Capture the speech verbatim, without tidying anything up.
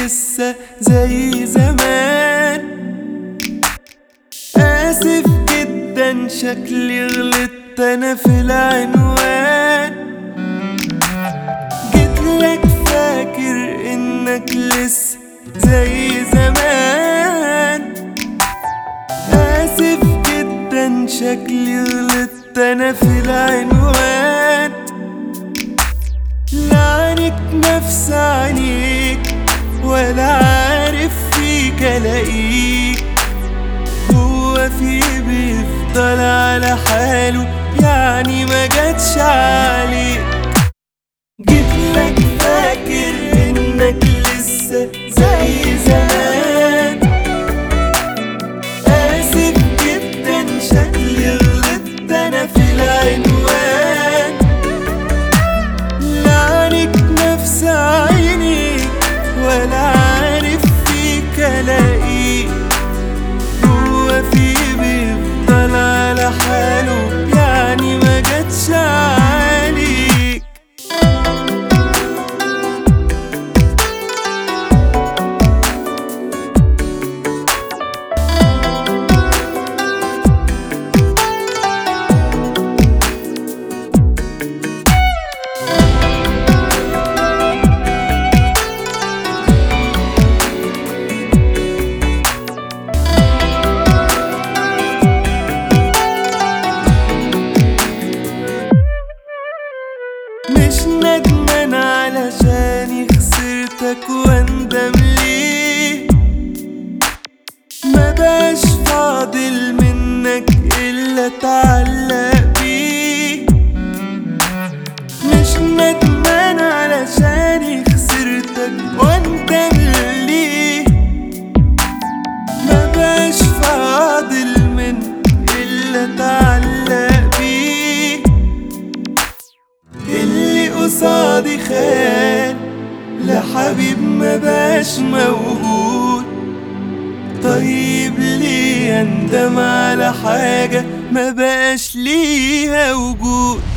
لسه زي زمان. آسف جدا شكلي غلطت أنا في العنوان. جيتلك فاكر إنك لسه زي زمان. آسف جدا شكلي غلطت أنا في العنوان. لعنك نفس عينيك ولا عارف فيك الاقيك. هو في بيفضل على حاله يعني ما جاتش عليك. جيتلك فاكر انك لسه زي زمان. آسف جدا شكلي غلطت انا في العنوان. لعنك نفس عينيك ولا عارف فيك الاقيك. هو في بيفضل على حاله يعني ما جاتش عليك. مش ندمان علشاني خسرتك واندم ليه. ما بقاش فاضل منك الا اتعلق بيه. مش ندمان علشاني خسرتك واندم ليه. ما بقاش فاضل منك الا اتعلق بيه. اللي قصادي خان لحبيب ما بقاش موجود. طيب ليه اندم على حاجة ما بقاش ليها وجود.